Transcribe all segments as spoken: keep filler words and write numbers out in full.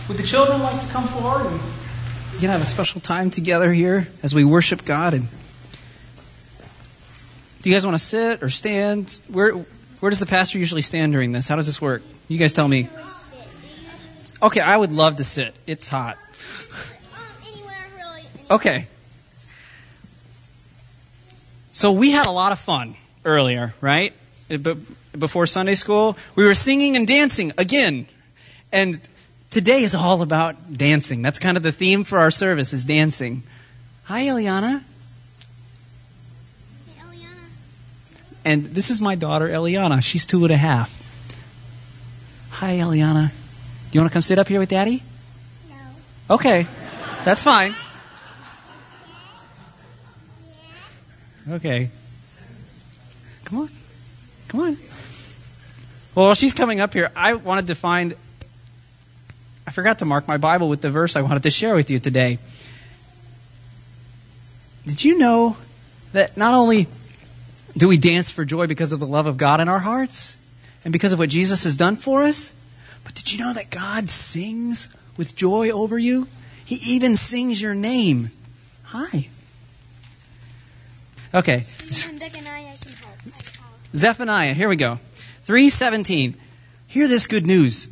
Would the children like to come forward? And we can have a special time together here as we worship God. And do you guys want to sit or stand? Where where does the pastor usually stand during this? How does this work? You guys tell me. Okay, I would love to sit. It's hot. Okay. So we had a lot of fun earlier, right? Before Sunday school, we were singing and dancing again. And today is all about dancing. That's kind of the theme for our service, is dancing. Hi, Eliana. Hey, Eliana. And this is my daughter, Eliana. She's two and a half. Hi, Eliana. Do you want to come sit up here with Daddy? No. Okay, that's fine. Okay. Come on. Come on. Well, while she's coming up here, I wanted to find... I forgot to mark my Bible with the verse I wanted to share with you today. Did you know that not only do we dance for joy because of the love of God in our hearts and because of what Jesus has done for us, but did you know that God sings with joy over you? He even sings your name. Hi. Okay. Zephaniah can help. Zephaniah, here we go. three seventeen. Hear this good news.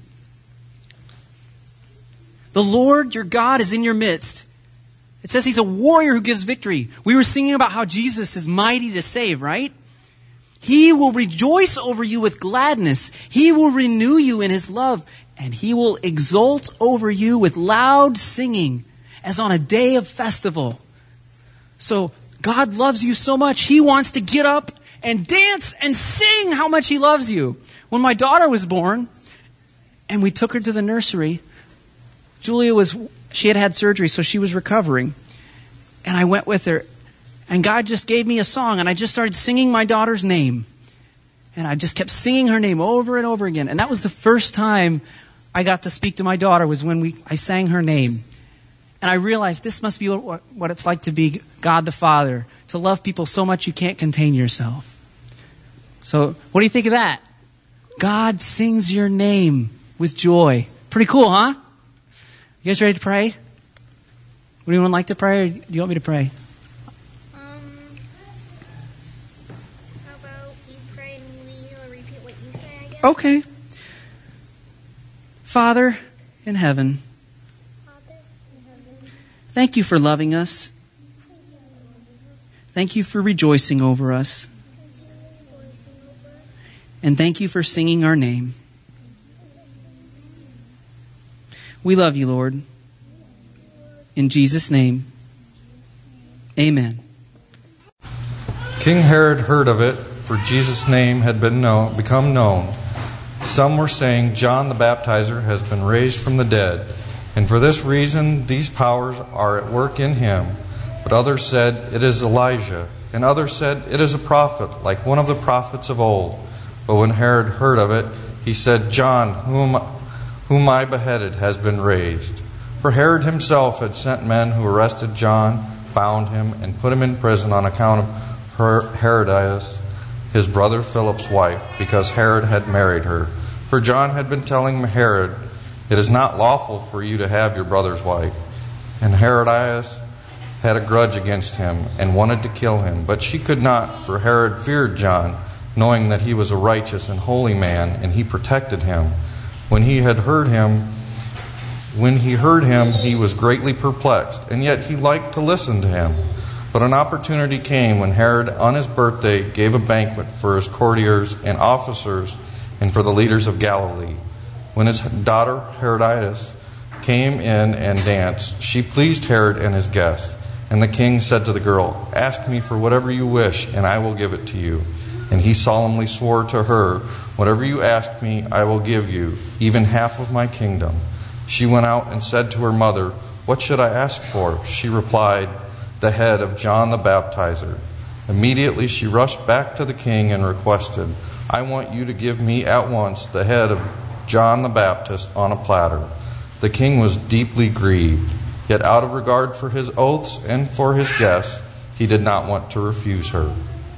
The Lord your God is in your midst. It says He's a warrior who gives victory. We were singing about how Jesus is mighty to save, right? He will rejoice over you with gladness. He will renew you in His love. And He will exult over you with loud singing as on a day of festival. So God loves you so much, He wants to get up and dance and sing how much He loves you. When my daughter was born and we took her to the nursery, Julia was, she had had surgery, so she was recovering. And I went with her, and God just gave me a song, and I just started singing my daughter's name. And I just kept singing her name over and over again. And that was the first time I got to speak to my daughter, was when we I sang her name. And I realized this must be what, what it's like to be God the Father, to love people so much you can't contain yourself. So what do you think of that? God sings your name with joy. Pretty cool, huh? You guys ready to pray? Would anyone like to pray, or do you want me to pray? Um, how about you pray and we uh, repeat what you say, I guess? Okay. Father in heaven, Father in heaven, thank you for loving us. Thank you for rejoicing over us. And thank you for singing our name. We love you, Lord. In Jesus' name, amen. King Herod heard of it, for Jesus' name had been known, become known. Some were saying, John the Baptizer has been raised from the dead, and for this reason these powers are at work in him. But others said, it is Elijah, and others said, it is a prophet, like one of the prophets of old. But when Herod heard of it, he said, John, whom whom I beheaded, has been raised. For Herod himself had sent men who arrested John, bound him, and put him in prison on account of Her- Herodias, his brother Philip's wife, because Herod had married her. For John had been telling Herod, it is not lawful for you to have your brother's wife. And Herodias had a grudge against him and wanted to kill him, but she could not, for Herod feared John, knowing that he was a righteous and holy man, and he protected him. When he had heard him, when he heard him, he was greatly perplexed, and yet he liked to listen to him. But an opportunity came when Herod, on his birthday, gave a banquet for his courtiers and officers and for the leaders of Galilee. When his daughter Herodias came in and danced, she pleased Herod and his guests. And the king said to the girl, ask me for whatever you wish, and I will give it to you. And he solemnly swore to her, whatever you ask me, I will give you, even half of my kingdom. She went out and said to her mother, what should I ask for? She replied, the head of John the Baptizer. Immediately she rushed back to the king and requested, I want you to give me at once the head of John the Baptist on a platter. The king was deeply grieved, yet out of regard for his oaths and for his guests, he did not want to refuse her.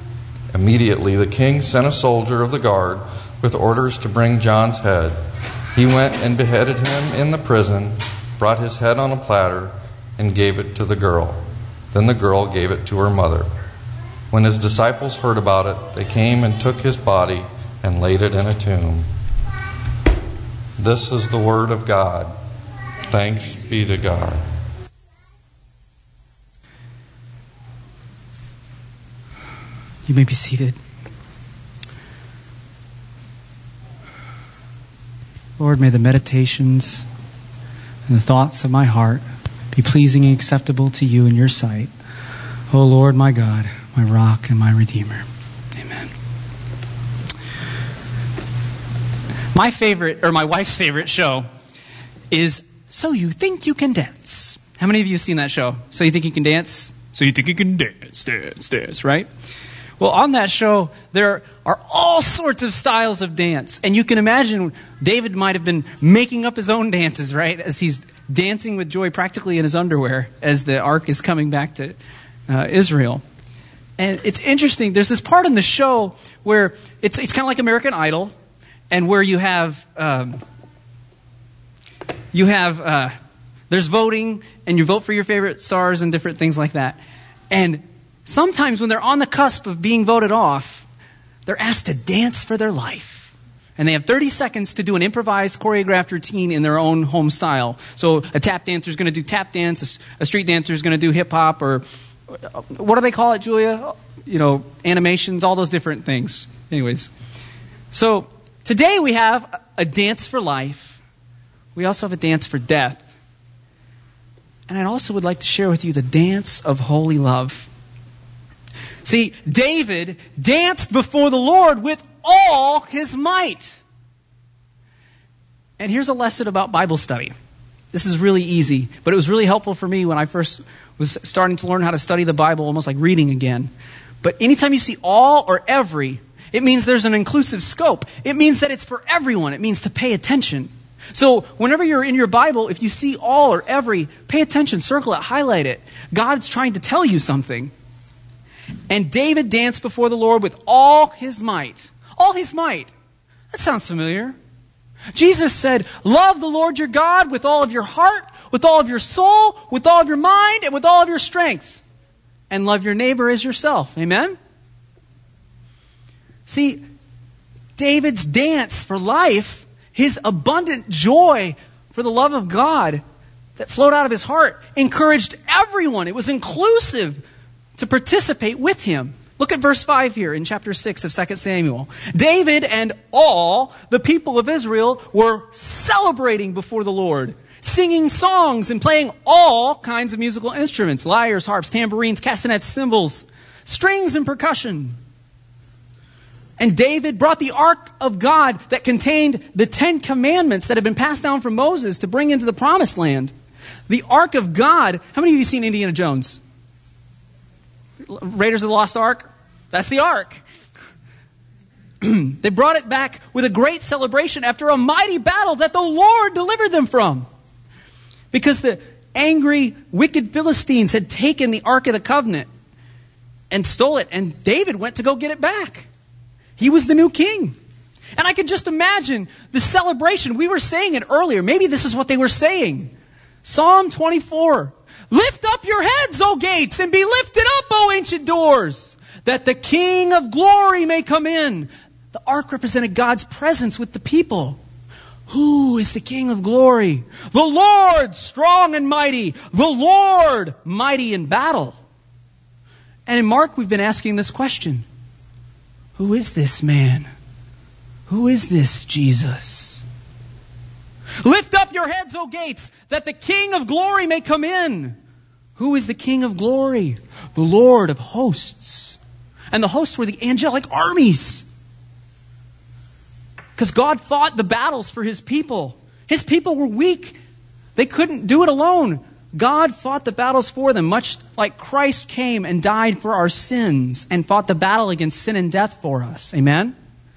Immediately the king sent a soldier of the guard with orders to bring John's head. He went and beheaded him in the prison, brought his head on a platter, and gave it to the girl. Then the girl gave it to her mother. When his disciples heard about it, they came and took his body and laid it in a tomb. This is the word of God. Thanks be to God. You may be seated. Lord, may the meditations and the thoughts of my heart be pleasing and acceptable to you in your sight. O Lord, my God, my rock and my redeemer. Amen. My favorite, or my wife's favorite show is So You Think You Can Dance. How many of you have seen that show? So You Think You Can Dance? So You Think You Can Dance, dance, dance, right? Well, on that show, there are all sorts of styles of dance. And you can imagine David might have been making up his own dances, right? As he's dancing with joy practically in his underwear as the ark is coming back to uh, Israel. And it's interesting. There's this part in the show where it's it's kind of like American Idol, and where you have um, you have uh, there's voting, and you vote for your favorite stars and different things like that. And sometimes when they're on the cusp of being voted off, they're asked to dance for their life. And they have thirty seconds to do an improvised, choreographed routine in their own home style. So a tap dancer is going to do tap dance, a street dancer is going to do hip-hop, or what do they call it, Julia? You know, animations, all those different things. Anyways, so today we have a dance for life. We also have a dance for death. And I also would like to share with you the dance of holy love. See, David danced before the Lord with all his might. And here's a lesson about Bible study. This is really easy, but it was really helpful for me when I first was starting to learn how to study the Bible, almost like reading again. But anytime you see all or every, it means there's an inclusive scope. It means that it's for everyone. It means to pay attention. So whenever you're in your Bible, if you see all or every, pay attention, circle it, highlight it. God's trying to tell you something. And David danced before the Lord with all his might. All his might. That sounds familiar. Jesus said, love the Lord your God with all of your heart, with all of your soul, with all of your mind, and with all of your strength. And love your neighbor as yourself. Amen? See, David's dance for life, his abundant joy for the love of God that flowed out of his heart, encouraged everyone. It was inclusive to participate with him. Look at verse five here in chapter six of Second Samuel. David and all the people of Israel were celebrating before the Lord, singing songs and playing all kinds of musical instruments, lyres, harps, tambourines, castanets, cymbals, strings, and percussion. And David brought the ark of God that contained the Ten Commandments that had been passed down from Moses to bring into the promised land. The ark of God. How many of you have seen Indiana Jones? Raiders of the Lost Ark? That's the ark. They brought it back with a great celebration after a mighty battle that the Lord delivered them from. Because the angry, wicked Philistines had taken the Ark of the Covenant and stole it. And David went to go get it back. He was the new king. And I could just imagine the celebration. We were saying it earlier. Maybe this is what they were saying. Psalm twenty-four. Lift up your heads, O gates, and be lifted up, O ancient doors, that the King of glory may come in. The ark represented God's presence with the people. Who is the King of glory? The Lord, strong and mighty. The Lord, mighty in battle. And in Mark, we've been asking this question. Who is this man? Who is this Jesus? Lift up your heads, O gates, that the King of glory may come in. Who is the King of glory? The Lord of hosts. And the hosts were the angelic armies. Because God fought the battles for his people. His people were weak. They couldn't do it alone. God fought the battles for them, much like Christ came and died for our sins and fought the battle against sin and death for us. Amen?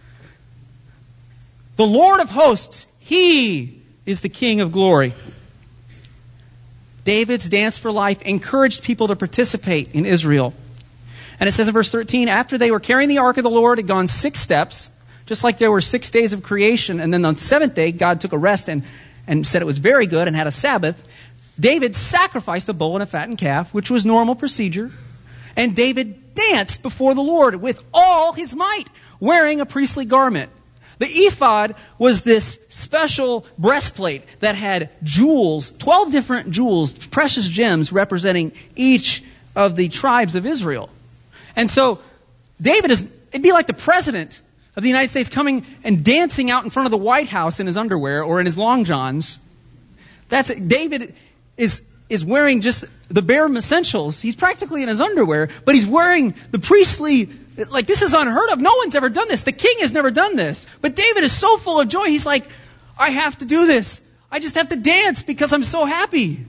The Lord of hosts, he is the King of glory. David's dance for life encouraged people to participate in Israel. And it says in verse thirteen, after they were carrying the ark of the Lord, had gone six steps, just like there were six days of creation, and then on the seventh day, God took a rest and, and said it was very good and had a Sabbath. David sacrificed a bull and a fattened calf, which was normal procedure. And David danced before the Lord with all his might, wearing a priestly garment. The ephod was this special breastplate that had jewels, twelve different jewels, precious gems representing each of the tribes of Israel. And so David is, it'd be like the president of the United States coming and dancing out in front of the White House in his underwear or in his long johns. That's David is is wearing just the bare essentials. He's practically in his underwear, but he's wearing the priestly, like this is unheard of. No one's ever done this. The king has never done this. But David is so full of joy. He's like, I have to do this. I just have to dance because I'm so happy.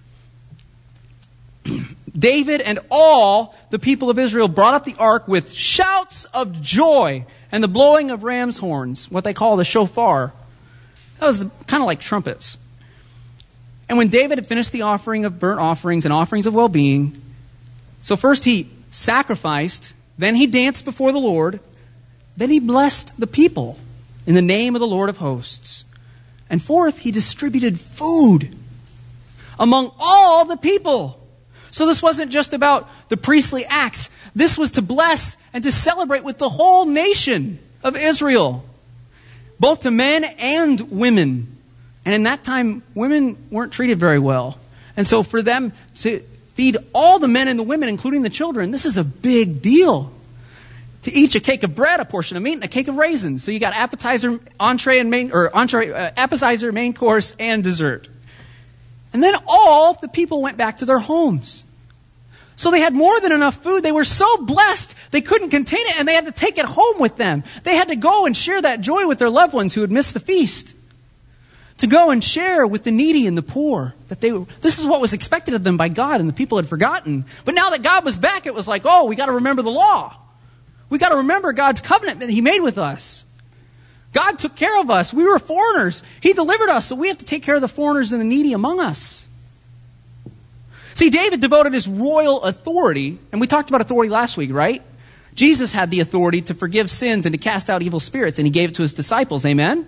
David and all the people of Israel brought up the ark with shouts of joy and the blowing of ram's horns, what they call the shofar. That was kind of like trumpets. And when David had finished the offering of burnt offerings and offerings of well-being, so first he sacrificed, then he danced before the Lord, then he blessed the people in the name of the Lord of hosts. And fourth, he distributed food among all the people. So this wasn't just about the priestly acts. This was to bless and to celebrate with the whole nation of Israel, both to men and women. And in that time, women weren't treated very well. And so for them to feed all the men and the women, including the children, this is a big deal. To each a cake of bread, a portion of meat, and a cake of raisins. So you got appetizer, entree, and main, or entree, uh, appetizer, main course, and dessert. And then all the people went back to their homes. So they had more than enough food. They were so blessed, they couldn't contain it, and they had to take it home with them. They had to go and share that joy with their loved ones who had missed the feast. To go and share with the needy and the poor. That they were, this is what was expected of them by God, and the people had forgotten. But now that God was back, it was like, oh, we got to remember the law. We got to remember God's covenant that He made with us. God took care of us. We were foreigners. He delivered us, so we have to take care of the foreigners and the needy among us. See, David devoted his royal authority, and we talked about authority last week, right? Jesus had the authority to forgive sins and to cast out evil spirits, and He gave it to His disciples. Amen?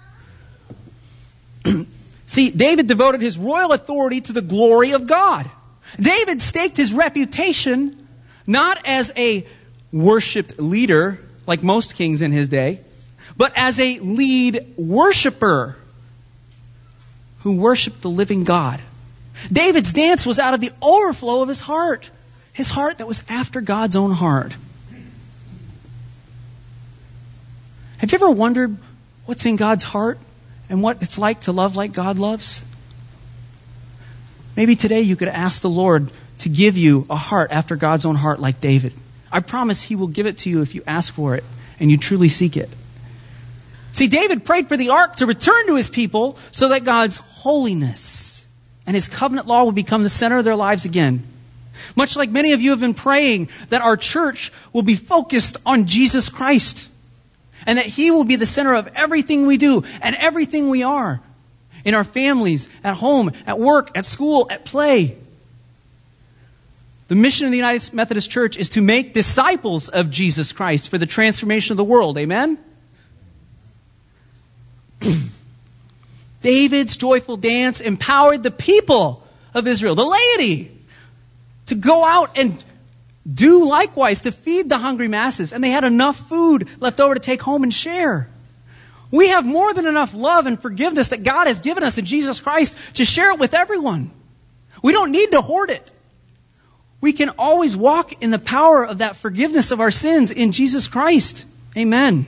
See, David devoted his royal authority to the glory of God. David staked his reputation not as a worshipped leader, like most kings in his day, but as a lead worshiper who worshiped the living God. David's dance was out of the overflow of his heart, his heart that was after God's own heart. Have you ever wondered what's in God's heart? And what it's like to love like God loves? Maybe today you could ask the Lord to give you a heart after God's own heart like David. I promise He will give it to you if you ask for it and you truly seek it. See, David prayed for the ark to return to his people so that God's holiness and His covenant law would become the center of their lives again. Much like many of you have been praying that our church will be focused on Jesus Christ. And that He will be the center of everything we do and everything we are. In our families, at home, at work, at school, at play. The mission of the United Methodist Church is to make disciples of Jesus Christ for the transformation of the world. Amen? David's joyful dance empowered the people of Israel, the laity, to go out and do likewise, to feed the hungry masses. And they had enough food left over to take home and share. We have more than enough love and forgiveness that God has given us in Jesus Christ to share it with everyone. We don't need to hoard it. We can always walk in the power of that forgiveness of our sins in Jesus Christ. Amen.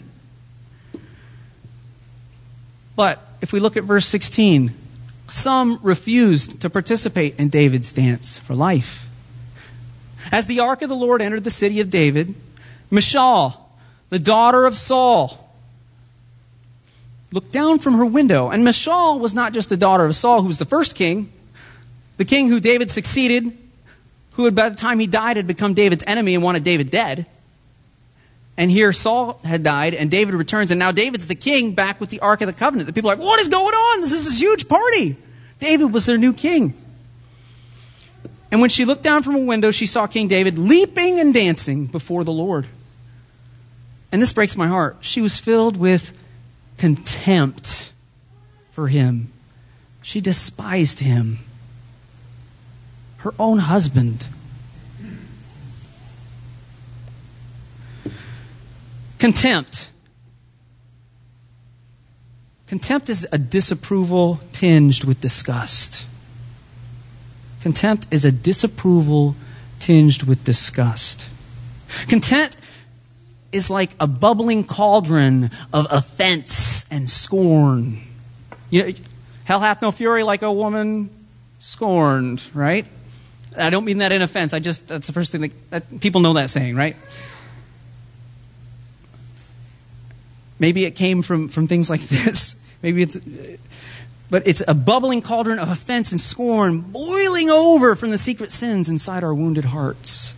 But if we look at verse sixteen, some refused to participate in David's dance for life. As the ark of the Lord entered the city of David, Michal, the daughter of Saul, looked down from her window. And Michal was not just the daughter of Saul, who was the first king, the king who David succeeded, who had by the time he died had become David's enemy and wanted David dead. And here Saul had died, and David returns, and now David's the king back with the Ark of the Covenant. The people are like, what is going on? This is this huge party. David was their new king. And when she looked down from a window, she saw King David leaping and dancing before the Lord. And this breaks my heart. She was filled with contempt for him. She despised him. Her own husband. Contempt. Contempt is a disapproval tinged with disgust. Contempt is a disapproval tinged with disgust. Contempt is like a bubbling cauldron of offense and scorn. You know, hell hath no fury like a woman scorned, right? I don't mean that in offense. I just, that's the first thing that, that people know that saying, right? Maybe it came from, from things like this. Maybe it's, but it's a bubbling cauldron of offense and scorn boiling over from the secret sins inside our wounded hearts.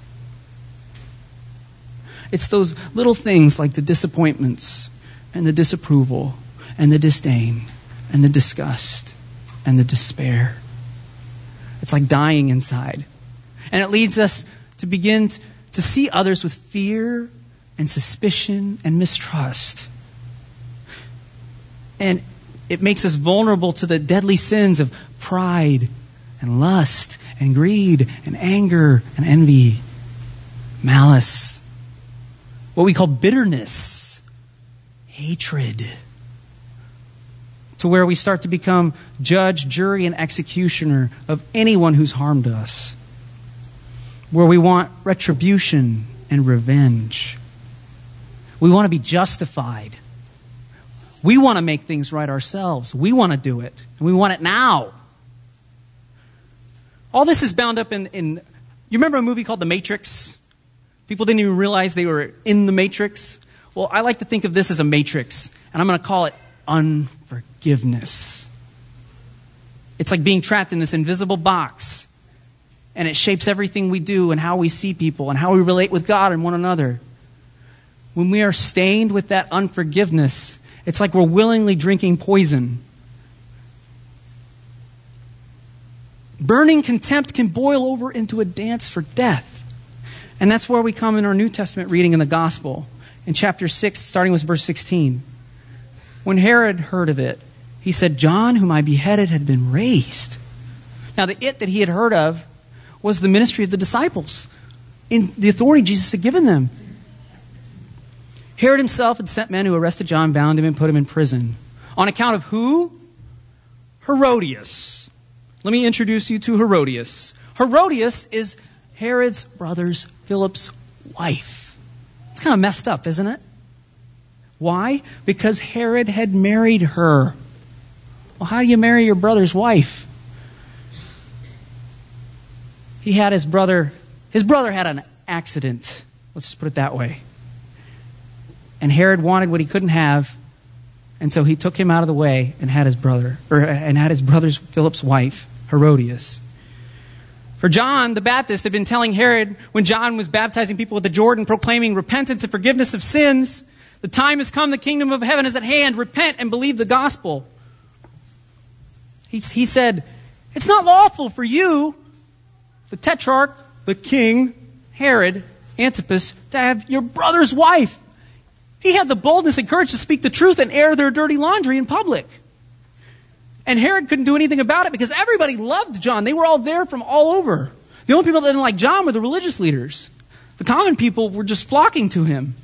It's those little things like the disappointments and the disapproval and the disdain and the disgust and the despair. It's like dying inside. And it leads us to begin to see others with fear and suspicion and mistrust. And it makes us vulnerable to the deadly sins of pride and lust and greed and anger and envy, malice, what we call bitterness, hatred, to where we start to become judge, jury, and executioner of anyone who's harmed us, where we want retribution and revenge. We want to be justified. We want to make things right ourselves. We want to do it. And we want it now. All this is bound up in, in... You remember a movie called The Matrix? People didn't even realize they were in the Matrix. Well, I like to think of this as a matrix. And I'm going to call it unforgiveness. It's like being trapped in this invisible box. And it shapes everything we do and how we see people and how we relate with God and one another. When we are stained with that unforgiveness, it's like we're willingly drinking poison. Burning contempt can boil over into a dance for death. And that's where we come in our New Testament reading in the Gospel. In chapter six, starting with verse sixteen. When Herod heard of it, he said, John, whom I beheaded, had been raised. Now the it that he had heard of was the ministry of the disciples, in the authority Jesus had given them. Herod himself had sent men who arrested John, bound him, and put him in prison. On account of who? Herodias. Let me introduce you to Herodias. Herodias is Herod's brother's Philip's wife. It's kind of messed up, isn't it? Why? Because Herod had married her. Well, how do you marry your brother's wife? He had his brother, his brother had an accident. Let's just put it that way. And Herod wanted what he couldn't have, and so he took him out of the way and had his brother, or and had his brother's Philip's wife, Herodias. For John the Baptist had been telling Herod when John was baptizing people at the Jordan, proclaiming repentance and forgiveness of sins, the time has come, the kingdom of heaven is at hand, repent and believe the gospel. He, he said, it's not lawful for you, the tetrarch, the king, Herod, Antipas, to have your brother's wife. He had the boldness and courage to speak the truth and air their dirty laundry in public. And Herod couldn't do anything about it because everybody loved John. They were all there from all over. The only people that didn't like John were the religious leaders. The common people were just flocking to him.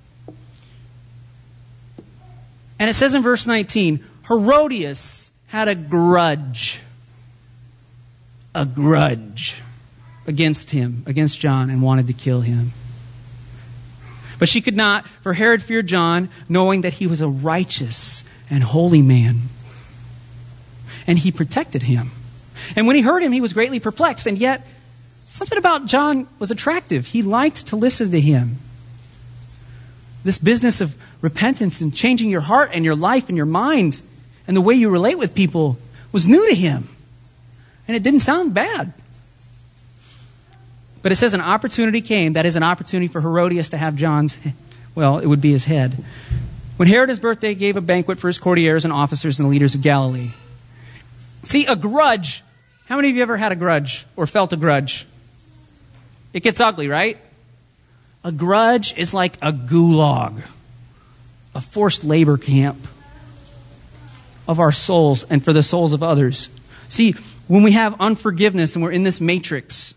And it says in verse nineteen, Herodias had a grudge. A grudge against him, against John, and wanted to kill him. But she could not, for Herod feared John, knowing that he was a righteous and holy man. And he protected him. And when he heard him, he was greatly perplexed. And yet, something about John was attractive. He liked to listen to him. This business of repentance and changing your heart and your life and your mind and the way you relate with people was new to him. And it didn't sound bad. But it says an opportunity came, that is an opportunity for Herodias to have John's, well, it would be his head. When Herod, his birthday, gave a banquet for his courtiers and officers and the leaders of Galilee. See, a grudge. How many of you ever had a grudge or felt a grudge? It gets ugly, right? A grudge is like a gulag. a forced labor camp of our souls and for the souls of others. See, when we have unforgiveness and we're in this matrix,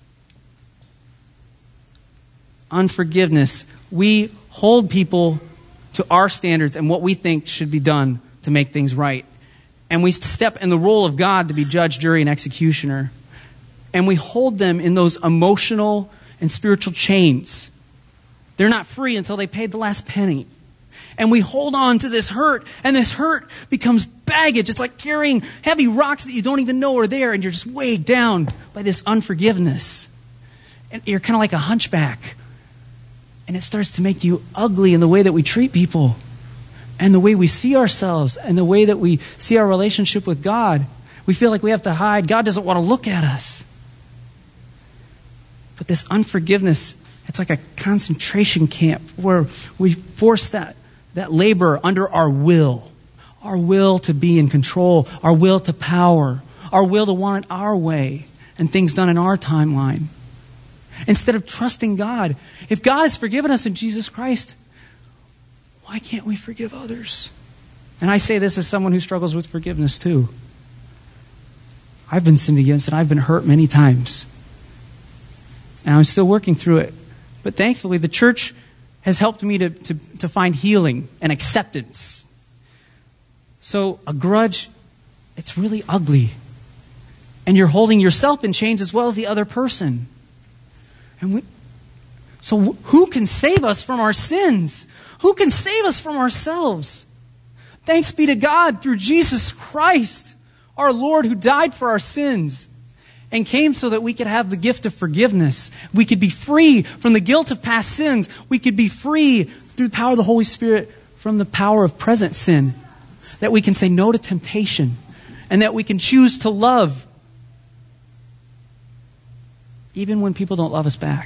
unforgiveness, we hold people to our standards and what we think should be done to make things right. And we step in the role of God to be judge, jury, and executioner. And we hold them in those emotional and spiritual chains. They're not free until they paid the last penny. And we hold on to this hurt, and this hurt becomes baggage. It's like carrying heavy rocks that you don't even know are there, and you're just weighed down by this unforgiveness. And you're kind of like a hunchback. And it starts to make you ugly in the way that we treat people, and the way we see ourselves, and the way that we see our relationship with God. We feel like we have to hide. God doesn't want to look at us. But this unforgiveness, it's like a concentration camp where we force that, that labor under our will. Our will to be in control. Our will to power. Our will to want it our way and things done in our timeline. Instead of trusting God. If God has forgiven us in Jesus Christ, why can't we forgive others? And I say this as someone who struggles with forgiveness too. I've been sinned against and I've been hurt many times. And I'm still working through it. But thankfully, the church has helped me to, to, to find healing and acceptance. So a grudge, it's really ugly. And you're holding yourself in chains as well as the other person. And we, so who can save us from our sins? Who can save us from ourselves? Thanks be to God through Jesus Christ, our Lord, who died for our sins and came so that we could have the gift of forgiveness. We could be free from the guilt of past sins. We could be free through the power of the Holy Spirit from the power of present sin. That we can say no to temptation and that we can choose to love even when people don't love us back.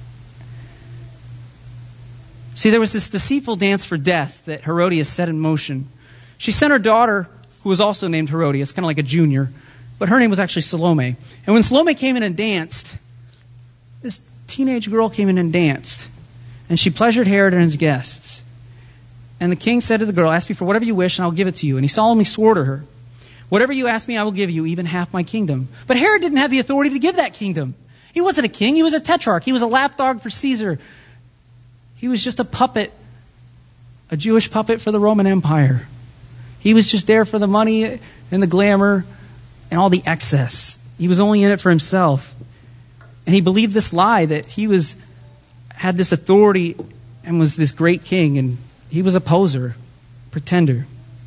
See, there was this deceitful dance for death that Herodias set in motion. She sent her daughter, who was also named Herodias, kind of like a junior, but her name was actually Salome. And when Salome came in and danced, this teenage girl came in and danced. And she pleasured Herod and his guests. And the king said to the girl, ask me for whatever you wish and I'll give it to you. And he solemnly swore to her, whatever you ask me, I will give you, even half my kingdom. But Herod didn't have the authority to give that kingdom. He wasn't a king. He was a tetrarch. He was a lapdog for Caesar. He was just a puppet, a Jewish puppet for the Roman Empire. He was just there for the money and the glamour and all the excess. He was only in it for himself. And he believed this lie that he was had this authority and was this great king, and he was a poser, pretender.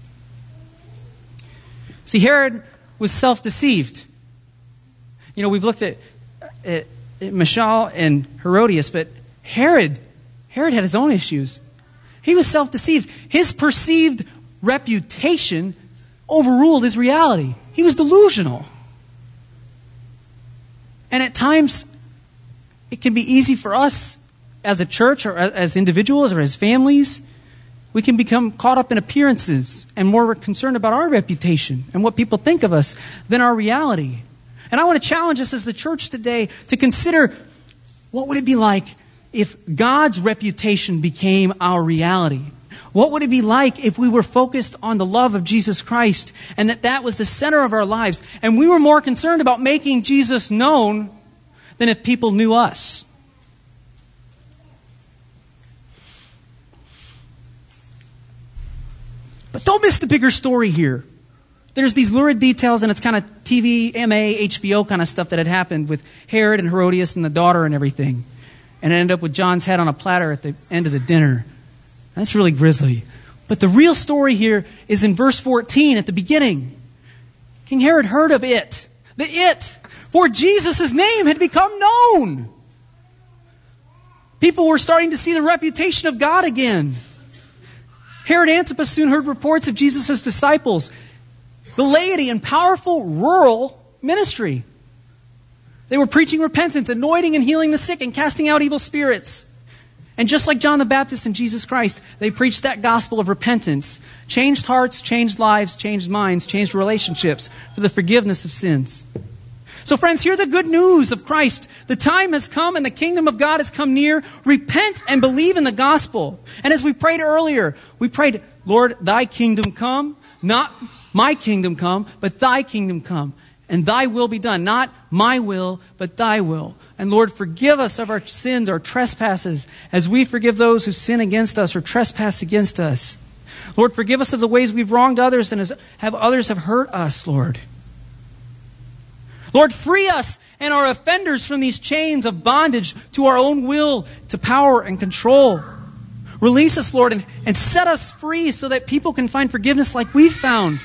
See, Herod was self-deceived. You know, we've looked at, at, at Michal and Herodias, but Herod, Herod had his own issues. He was self-deceived. His perceived reputation overruled his reality. He was delusional. And at times, it can be easy for us as a church or as individuals or as families. We can become caught up in appearances and more concerned about our reputation and what people think of us than our reality. And I want to challenge us as the church today to consider, what would it be like if God's reputation became our reality? What would it be like if we were focused on the love of Jesus Christ and that that was the center of our lives and we were more concerned about making Jesus known than if people knew us? But don't miss the bigger story here. There's these lurid details, and it's kind of T V, M A, H B O kind of stuff that had happened with Herod and Herodias and the daughter and everything. And it ended up with John's head on a platter at the end of the dinner. That's really grisly. But the real story here is in verse fourteen at the beginning. King Herod heard of it. The it. For Jesus' name had become known. People were starting to see the reputation of God again. Herod Antipas soon heard reports of Jesus' disciples, the laity in powerful rural ministry. They were preaching repentance, anointing and healing the sick, and casting out evil spirits. And just like John the Baptist and Jesus Christ, they preached that gospel of repentance. Changed hearts, changed lives, changed minds, changed relationships for the forgiveness of sins. So friends, hear the good news of Christ. The time has come and the kingdom of God has come near. Repent and believe in the gospel. And as we prayed earlier, we prayed, Lord, thy kingdom come, not my kingdom come, but thy kingdom come. And thy will be done. Not my will, but thy will. And Lord, forgive us of our sins, our trespasses, as we forgive those who sin against us or trespass against us. Lord, forgive us of the ways we've wronged others and as have others have hurt us, Lord. Lord, free us and our offenders from these chains of bondage to our own will, to power and control. Release us, Lord, and, and set us free so that people can find forgiveness like we've found.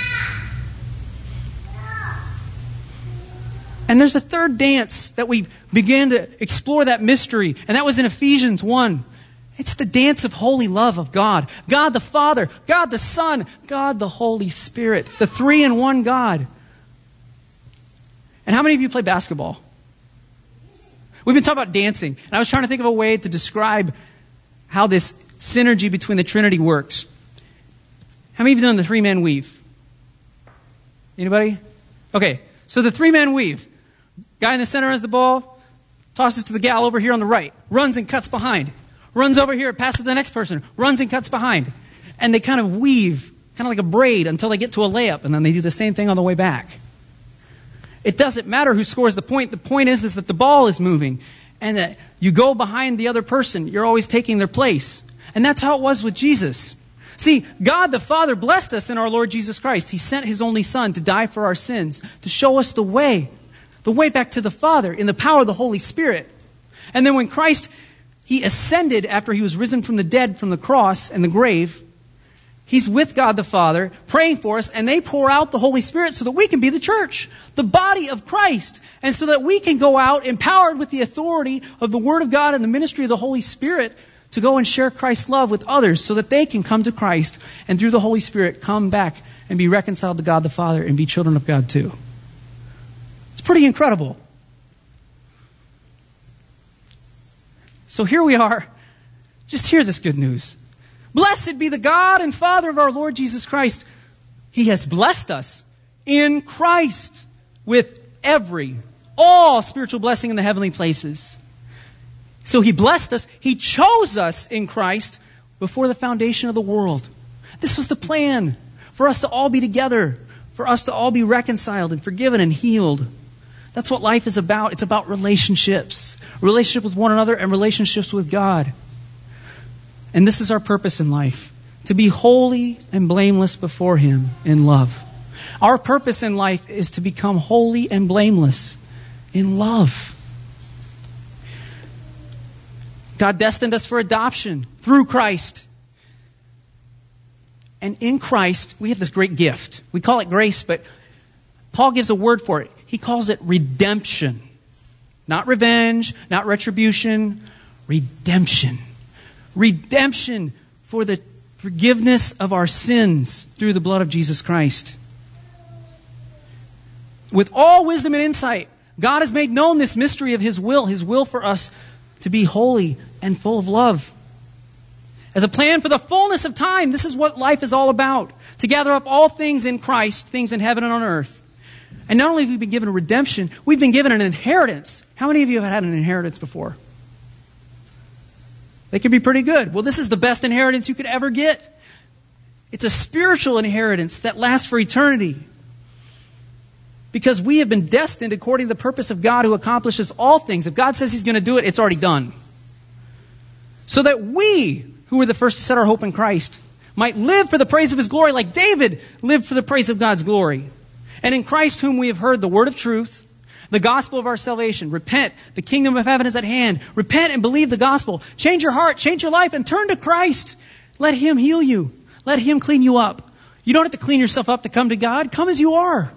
And there's a third dance that we began to explore that mystery, and that was in Ephesians one. It's the dance of holy love of God. God the Father, God the Son, God the Holy Spirit. The three in one God. And how many of you play basketball? We've been talking about dancing. And I was trying to think of a way to describe how this synergy between the Trinity works. How many of you have done the three-man weave? Anybody? Okay, so the three-man weave. Guy in the center has the ball, tosses to the gal over here on the right, runs and cuts behind. Runs over here, passes to the next person, runs and cuts behind. And they kind of weave, kind of like a braid, until they get to a layup, and then they do the same thing on the way back. It doesn't matter who scores the point. The point is, is that the ball is moving, and that you go behind the other person. You're always taking their place. And that's how it was with Jesus. See, God the Father blessed us in our Lord Jesus Christ. He sent His only Son to die for our sins, to show us the way, the way back to the Father in the power of the Holy Spirit. And then when Christ, He ascended after He was risen from the dead from the cross and the grave, He's with God the Father, praying for us, and they pour out the Holy Spirit so that we can be the church, the body of Christ, and so that we can go out empowered with the authority of the Word of God and the ministry of the Holy Spirit to go and share Christ's love with others so that they can come to Christ and through the Holy Spirit come back and be reconciled to God the Father and be children of God too. It's pretty incredible. So here we are. Just hear this good news. Blessed be the God and Father of our Lord Jesus Christ. He has blessed us in Christ with every, all spiritual blessing in the heavenly places. So He blessed us. He chose us in Christ before the foundation of the world. This was the plan for us to all be together, for us to all be reconciled and forgiven and healed. That's what life is about. It's about relationships, relationship with one another and relationships with God. And this is our purpose in life, to be holy and blameless before Him in love. Our purpose in life is to become holy and blameless in love. God destined us for adoption through Christ. And in Christ, we have this great gift. We call it grace, but Paul gives a word for it. He calls it redemption. Not revenge, not retribution, redemption. Redemption for the forgiveness of our sins through the blood of Jesus Christ. With all wisdom and insight, God has made known this mystery of His will, His will for us to be holy and full of love. As a plan for the fullness of time, this is what life is all about. To gather up all things in Christ, things in heaven and on earth. And not only have we been given a redemption, we've been given an inheritance. How many of you have had an inheritance before? They can be pretty good. Well, this is the best inheritance you could ever get. It's a spiritual inheritance that lasts for eternity. Because we have been destined according to the purpose of God who accomplishes all things. If God says He's going to do it, it's already done. So that we, who were the first to set our hope in Christ, might live for the praise of His glory like David lived for the praise of God's glory. And in Christ whom we have heard the word of truth, the gospel of our salvation. Repent. The kingdom of heaven is at hand. Repent and believe the gospel. Change your heart. Change your life and turn to Christ. Let Him heal you. Let Him clean you up. You don't have to clean yourself up to come to God. Come as you are.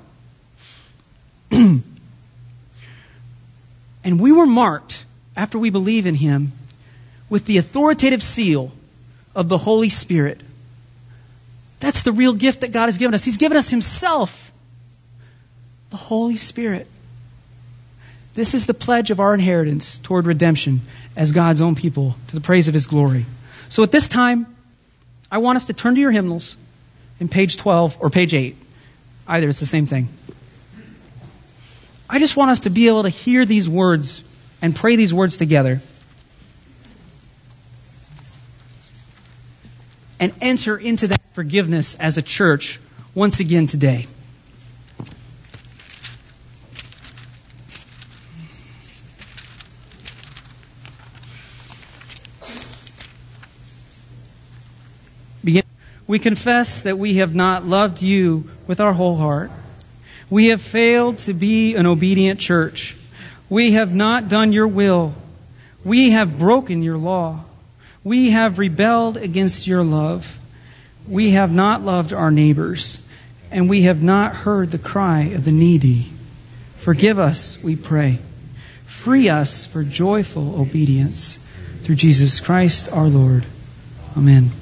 And we were marked, after we believe in Him, with the authoritative seal of the Holy Spirit. That's the real gift that God has given us. He's given us Himself. The Holy Spirit. This is the pledge of our inheritance toward redemption as God's own people to the praise of His glory. So at this time, I want us to turn to your hymnals in page twelve or page eight. Either, it's the same thing. I just want us to be able to hear these words and pray these words together. And enter into that forgiveness as a church once again today. Begin. We confess that we have not loved you with our whole heart. We have failed to be an obedient church. We have not done your will. We have broken your law. We have rebelled against your love. We have not loved our neighbors, and we have not heard the cry of the needy. Forgive us, we pray. Free us for joyful obedience. Through Jesus Christ our Lord. Amen.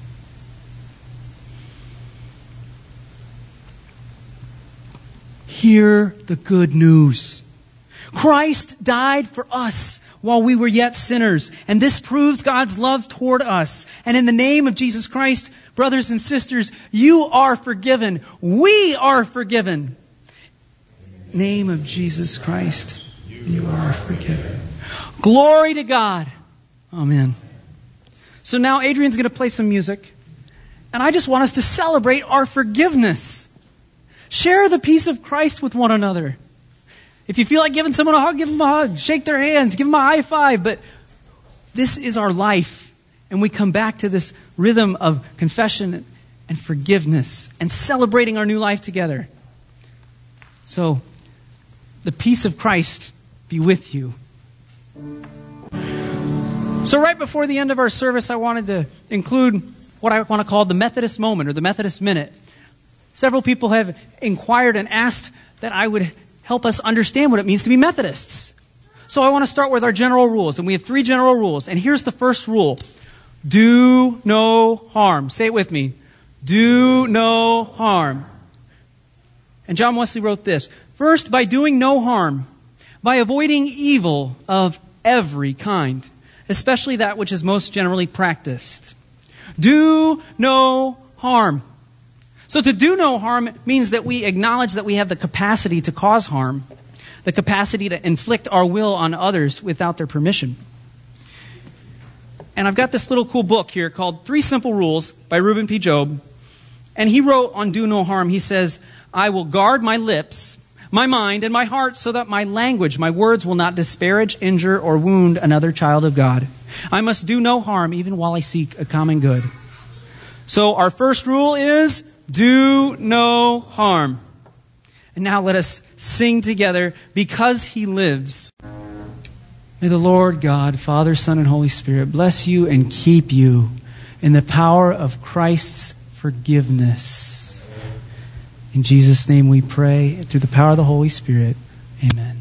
Hear the good news. Christ died for us while we were yet sinners, and this proves God's love toward us. And in the name of Jesus Christ, brothers and sisters, you are forgiven. We are forgiven. In the name of Jesus Christ, you are forgiven. Glory to God. Amen. So now Adrian's going to play some music, and I just want us to celebrate our forgiveness. Share the peace of Christ with one another. If you feel like giving someone a hug, give them a hug. Shake their hands. Give them a high five. But this is our life. And we come back to this rhythm of confession and forgiveness and celebrating our new life together. So, the peace of Christ be with you. So right before the end of our service, I wanted to include what I want to call the Methodist moment or the Methodist minute. Several people have inquired and asked that I would help us understand what it means to be Methodists. So I want to start with our general rules. And we have three general rules. And here's the first rule. Do no harm. Say it with me. Do no harm. And John Wesley wrote this. First, by doing no harm, by avoiding evil of every kind, especially that which is most generally practiced. Do no harm. So to do no harm means that we acknowledge that we have the capacity to cause harm, the capacity to inflict our will on others without their permission. And I've got this little cool book here called Three Simple Rules by Reuben P. Job. And he wrote on do no harm, he says, I will guard my lips, my mind, and my heart so that my language, my words will not disparage, injure, or wound another child of God. I must do no harm even while I seek a common good. So our first rule is do no harm. And now let us sing together, Because He Lives. May the Lord God, Father, Son, and Holy Spirit bless you and keep you in the power of Christ's forgiveness. In Jesus' name we pray, through the power of the Holy Spirit. Amen.